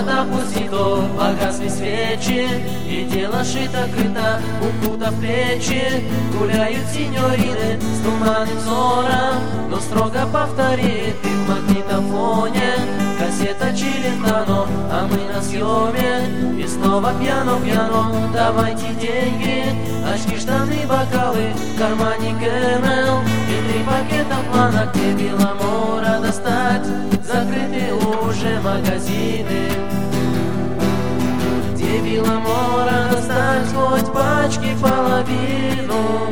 города пустито, погасли свечи, и дело шито-крыто, укута в плечи. Гуляют синьорины с туманным взором, но строго повторит и в магнитофоне кассета Челентано, а мы на съеме. И снова пьяно-пьяно, давайте деньги, очки, штаны, бокалы, в кармане Кэмел и 3 пакета плана, где Беломора достать. Закрыты уже магазины, где Беломора достать хоть пачки половину.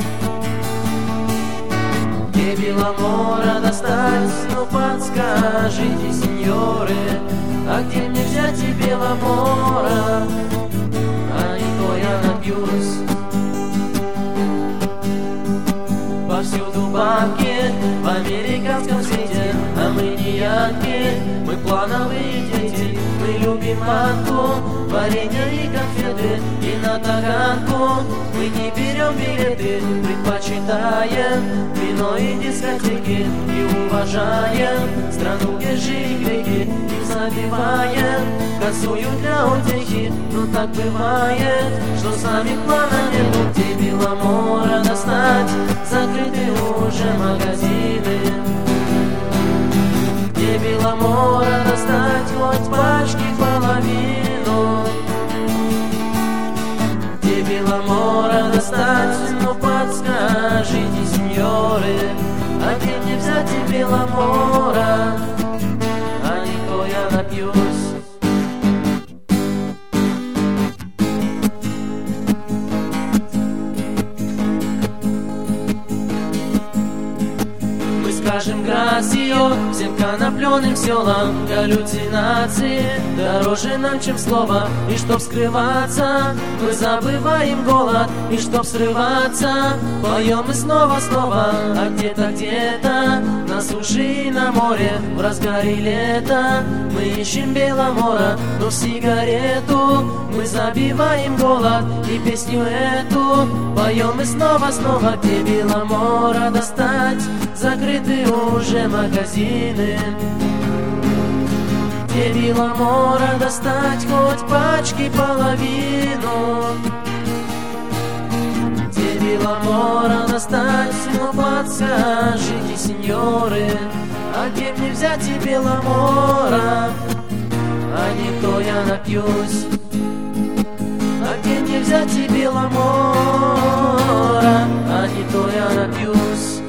Где Беломора достать, ну подскажите, сеньоры, а где мне взять и Беломора? А не то я напьюсь. Повсюду банки в американском свете, а мы не янки, мы плановые дети. Мы любим манку, варенье и конфеты, и на таганку мы не берем билеты. Предпочитаем вино и дискотеки, и уважаем страну, где жили греки. И забиваем косую для утехи, но так бывает, что самих планов нету. Где Беломора достать, закрыты уже магазины. Где Беломора достать хоть пачки половину. Где Беломора достать, ну подскажите, сеньоры, а где мне взять и Беломора? А не то я напьюсь. Скажем грасио всем конопленым селам, галлюцинации дороже нам, чем слово. И чтоб скрываться, мы забываем голод. И чтоб срываться, поем мы снова-снова. А где-то на суше и на море, в разгаре лета мы ищем Беломора, но сигарету мы забиваем голод. И песню эту поем мы снова-снова. Где Беломора достать, закрыты уже магазины. Где Беломора достать хоть пачки половину. Где Беломора достать, ну подскажите, сеньоры, а где мне взять и Беломора? А не то я напьюсь. А где мне взять и Беломора? А не то я напьюсь.